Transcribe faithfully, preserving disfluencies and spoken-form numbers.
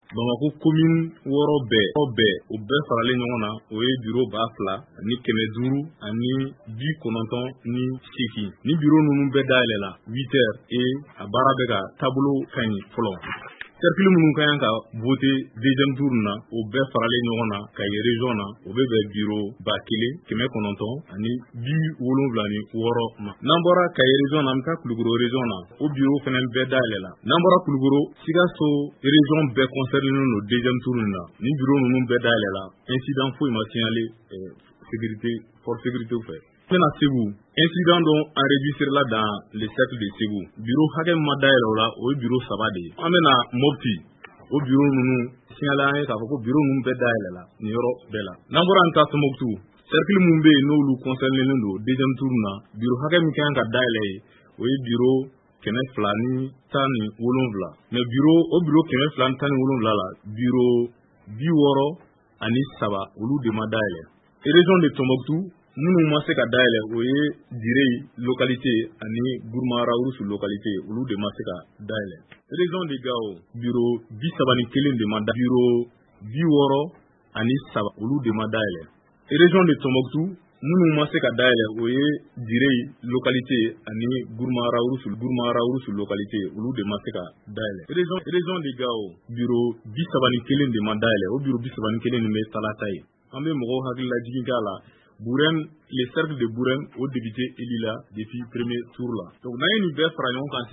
Bamakɔ commune wɔɔrɔ bɛɛ o bɛɛ o bɛɛ faralen ɲɔgɔn na o ye bureau ba fila ani kɛmɛ duuru ani bi kɔnɔntɔn ni seegin ni bureau ninnu bɛɛ dayɛlɛla huit heures et a baara bɛ ka taabolo ka ɲi fɔlɔ. Cercle minnu ka kan ka voter deuxième tour na o bɛɛ faralen ɲɔgɔn na ka ye région na o bɛ bɛn bureau ba kelen kɛmɛ kɔnɔntɔn ani bi wolonwula ni wɔɔrɔ ma. N'an bɔra ka ye région na an bɛ taa Kulukoro région na o bureau fana bɛɛ dayɛlɛla. N'an bɔra Kulukoro Sikaso région bɛɛ concerné no deuxième tour na ni bureau ninnu bɛɛ dayɛlɛla incident foyi ma signalé sécurité force sécurité fɛ. Maintenant Segu incident dont enregistré là dans le cercle de Segu bureau hakɛ ma dayɛlɛ o la o ye bureau saba de ye. An bɛna Mopti o bureau ninnu signalé an ye k'a fɔ ko bureau ninnu bɛɛ dayɛlɛla nin yɔrɔ bɛɛ la. N'an bɔra an ta Tombouctou cercle mun bɛ yen n'olu concerné don deuxième tour na bureau hakɛ min kan ka dayɛlɛ ye o ye bureau kɛmɛ fila ni tan ni wolonwula mais bureau o bureau kɛmɛ fila ni tan ni wolonwula la bureau bi wɔɔrɔ ani saba olu de ma dayɛlɛ. Région de Tombouctou minnu ma se ka dayɛlɛ o ye Direy localité ani Gourmara Ouroussou localité olu de ma se ka dayɛlɛ. Région de Gao bureau bi saba ni kelen de ma dayɛlɛ bureau bi wɔɔrɔ ani saba olu de ma dayɛlɛ. Région de Tombouctou minnu ma se ka dayɛlɛ o ye Direy localité ani Gourmara Ouroussou Gourmara Ouroussou localité olu de ma se ka dayɛlɛ. Région région de Gao bureau bi saba ni kelen de ma dayɛlɛ o bureau bi saba ni kelen nin bɛ Talata ye. An bɛ mɔgɔw hakili lajigin k'a la Bourem, les cercles de Bourem ont débuté Elila depuis le premier tour là. Donc, nous avons une belle